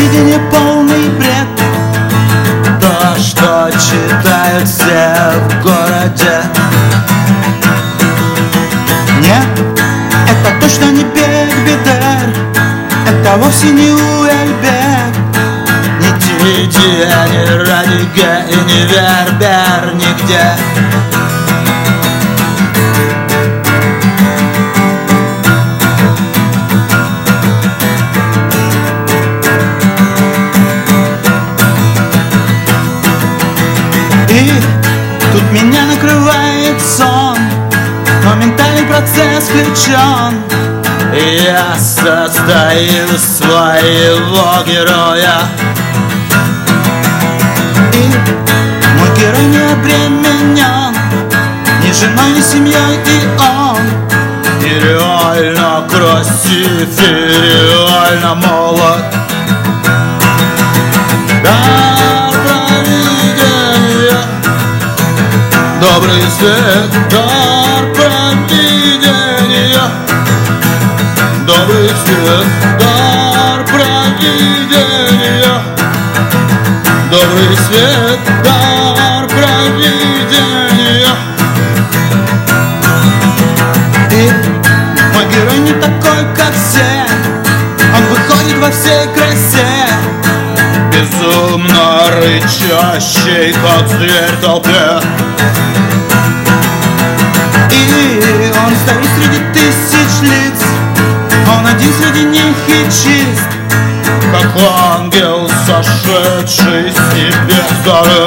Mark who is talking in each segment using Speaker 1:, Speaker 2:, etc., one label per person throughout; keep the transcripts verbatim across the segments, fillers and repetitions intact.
Speaker 1: телевидение полный бред. То, что читают все в городе. Нет, это точно не Бек-Бедер, это вовсе не Уэльбек, не Дидье, не Радиге и не Вербер нигде. И тут меня накрывает сон, моментальный процесс включен, и я создаю своего героя. И мой герой не обременен ни женой, ни семьей, и он нереально красив и реально молод. Дар провидения, добрый свет, дар провидения, добрый свет, дар провидения, добрый свет, дар провидения. И мой герой не такой, как все, он выходит во всей красе, безумно рычащий, как зверь в толпе. И он стоит среди тысяч лиц, он один среди них и чист, как ангел, сошедший с небес горы.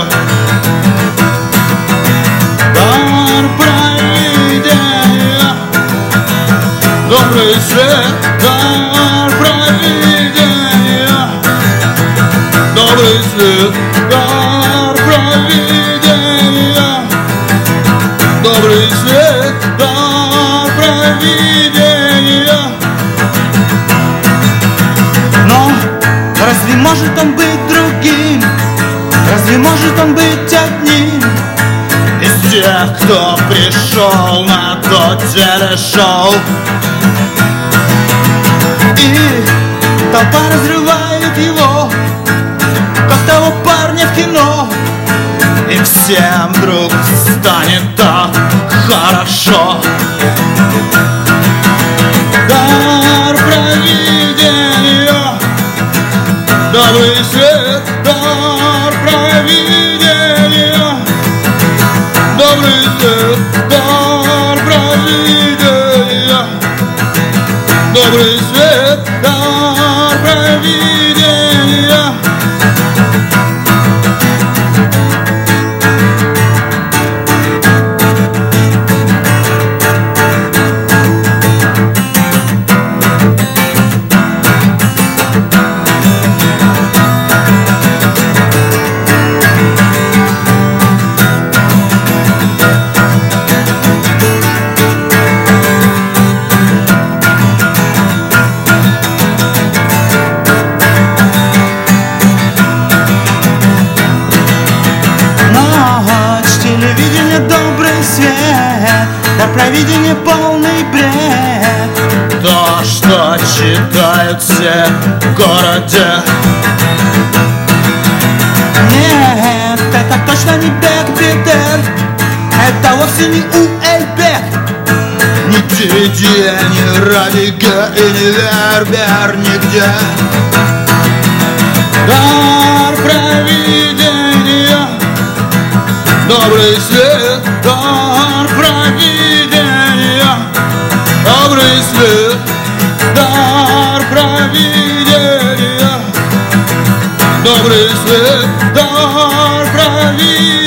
Speaker 1: Дар провидения, добрый свет, дар провидения, добрый свет, дар провидения, добрый свет, дар провидения. Но разве может он быть другим? Разве может он быть одним из тех, кто пришел на то телешоу? И толпа разрывает его, как того парня в кино, и всем вдруг станет так хорошо. Дар провидения, добрый свет, дар провидения, добрый свет, дар провидения, добрый свет, дар провидения. Дар провидения полный бред. То, что читают все в городе. Нет, это точно не Бек-Бедер, это вовсе не Уэльбек, не Дидье, не Радиге и не Вербер нигде. Дар провидения, добрый свет, дар провидения, добрый свет, дар провидения, добрый свет, дар провидения.